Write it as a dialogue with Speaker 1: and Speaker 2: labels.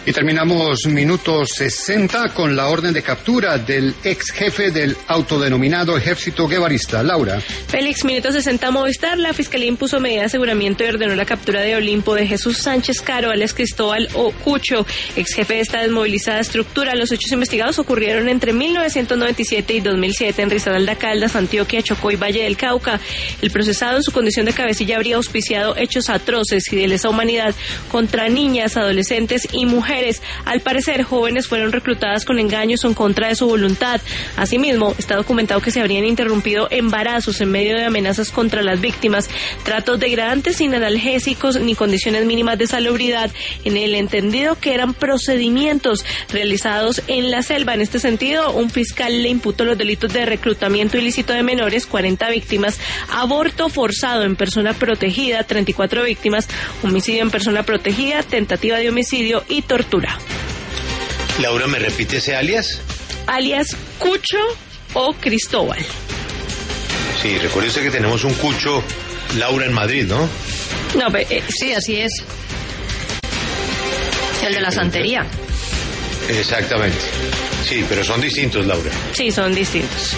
Speaker 1: Y terminamos minuto 60 con la orden de captura del ex jefe del autodenominado Ejército Guevarista. Laura.
Speaker 2: Félix, minuto 60 Movistar. La Fiscalía impuso medida de aseguramiento y ordenó la captura de Olimpo de Jesús Sánchez Caro, alias Cristóbal o Cucho, ex jefe de esta desmovilizada estructura. Los hechos investigados ocurrieron entre 1997 y 2007 en Risaralda, Caldas, Antioquia, Chocó y Valle del Cauca. El procesado en su condición de cabecilla habría auspiciado hechos atroces y de lesa humanidad contra niñas, adolescentes y mujeres. Al parecer, jóvenes fueron reclutadas con engaños o en contra de su voluntad. Asimismo, está documentado que se habrían interrumpido embarazos en medio de amenazas contra las víctimas, tratos degradantes sin analgésicos ni condiciones mínimas de salubridad, en el entendido que eran procedimientos realizados en la selva. En este sentido, un fiscal le imputó los delitos de reclutamiento ilícito de menores, 40 víctimas, aborto forzado en persona protegida, 34 víctimas, homicidio en persona protegida, tentativa de homicidio y tortura.
Speaker 3: Laura, ¿me repite ese alias?
Speaker 2: Alias Cucho o Cristóbal.
Speaker 3: Sí, recuerde usted que tenemos un Cucho, Laura, en Madrid, ¿no?
Speaker 2: No,
Speaker 4: sí, así es. El de la santería.
Speaker 3: Exactamente. Sí, pero son distintos, Laura.
Speaker 2: Sí, son distintos.